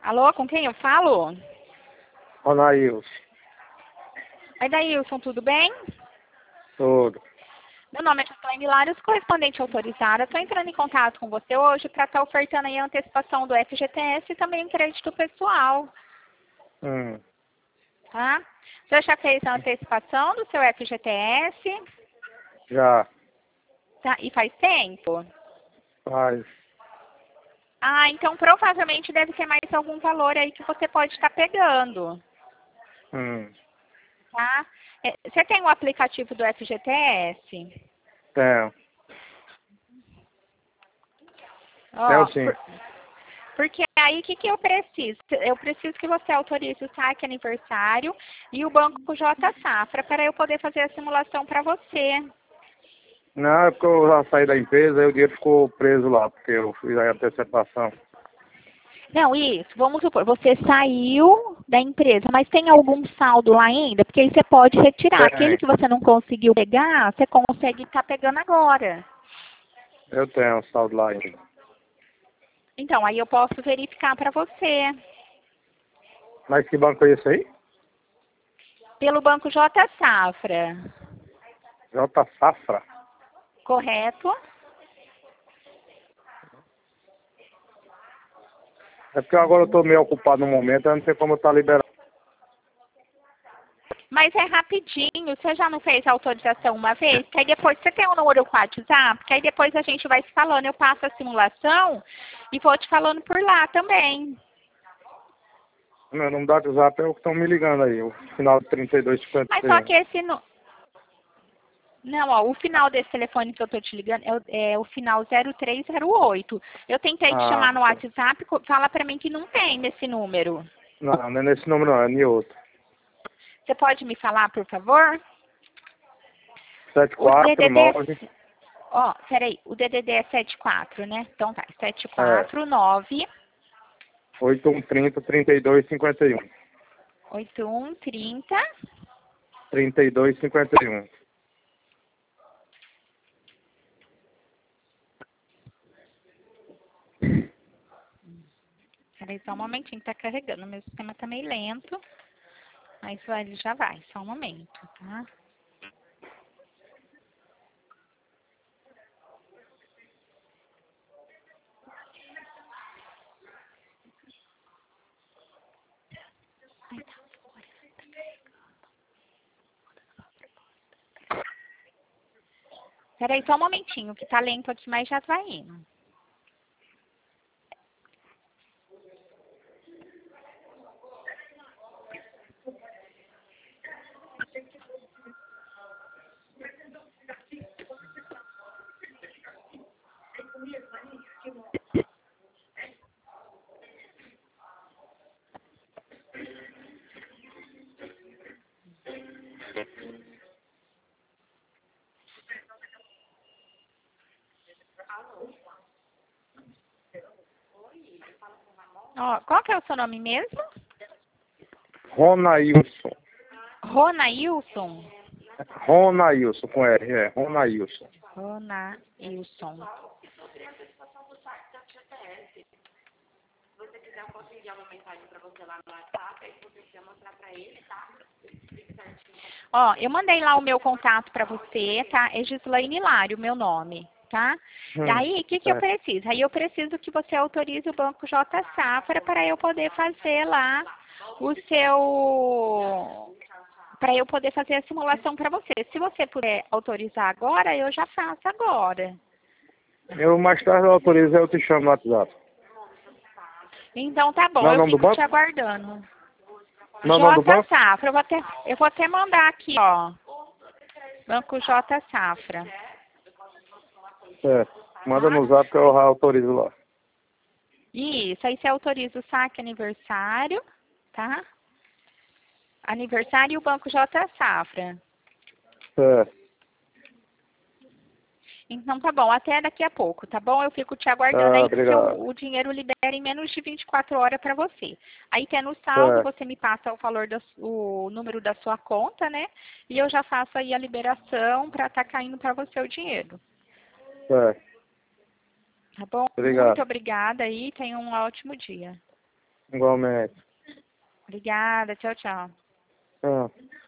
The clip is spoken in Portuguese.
Alô, com quem eu falo? Ronails, Oi, Daílson, tudo bem? tudo. Meu nome é Gislaine Hilários, correspondente autorizada. Estou entrando em contato com você hoje para estar ofertando aí a antecipação do FGTS e também crédito pessoal, Hum, tá? Você já fez a antecipação do seu FGTS? já Tá? E faz tempo? faz. Ah, então provavelmente deve ter mais algum valor aí que você pode estar pegando, Hum, tá? Você tem o aplicativo do FGTS? tenho. Tenho Ó, sim. porque aí o que eu preciso? Eu preciso que você autorize o saque aniversário e o Banco J Safra para eu poder fazer a simulação para você. Não, é porque eu já saí da empresa e o dinheiro ficou preso lá, porque eu fiz a antecipação. Não, isso, vamos supor, você saiu da empresa, mas tem algum saldo lá ainda? Porque aí você pode retirar. Aquele Tem. que você não conseguiu pegar, você consegue estar pegando agora. Eu tenho um saldo lá ainda. Então, aí eu posso verificar para você. Mas que banco é esse aí? Pelo Banco J Safra, J Safra. correto? É porque agora eu tô meio ocupado no momento, eu não sei como eu tá liberado. Mas é rapidinho, você já não fez a autorização uma vez? Que aí depois você tem um número com o WhatsApp, que aí depois a gente vai se falando, eu passo a simulação e vou te falando por lá também. Meu número do WhatsApp é o que estão me ligando aí, o final de Mas só 3251. que esse não. Não, ó, o final desse telefone que eu tô te ligando é o final 0308. Eu tentei te Ah, chamar no WhatsApp, fala pra mim que não tem nesse número. não, não é nesse número não, é em outro. Você pode me falar, por favor? O DDD, 749, ó, peraí, o DDD é 74, né? Então tá, é, 749 8130 3251. 8130. 3251. Peraí, só um momentinho, tá carregando. Meu sistema tá meio lento, mas ele já vai, só um momento, tá? Peraí, só um momentinho, que tá lento aqui, mas já vai indo. Ó, qual que é o seu nome mesmo? Ronailson. Ronailson? Ronailson, com R, é. Ronailson. Ronailson. Ó, eu mandei lá o meu contato para você, tá? É Gislaine Hilário, meu nome, tá? E aí, o que eu É. preciso? Aí eu preciso que você autorize o Banco J Safra para eu poder fazer lá o seu... Para eu poder fazer a simulação para você. Se você puder autorizar agora, eu já faço agora. Eu mais tarde eu autorizo, eu te chamo no WhatsApp. Então tá Não bom, é o eu nome do fico te banco? aguardando. Não é o nome do J banco? Safra, eu vou até mandar aqui, ó. Banco J Safra. É. Manda Tá? no zap que eu autorizo lá. Isso, aí você autoriza o saque aniversário, tá? Aniversário e o Banco J Safra. É. Então tá bom, até daqui a pouco, tá bom? Eu fico te aguardando Tá, aí que obrigado. o dinheiro libera em menos de 24 horas para você. Aí tendo o saldo, É. você me passa o valor o número da sua conta, né? E eu já faço aí a liberação para estar caindo para você o dinheiro. É. Tá bom? Obrigado. Muito obrigada aí, tenha um ótimo dia. Igualmente. Obrigada, tchau, tchau. Tchau.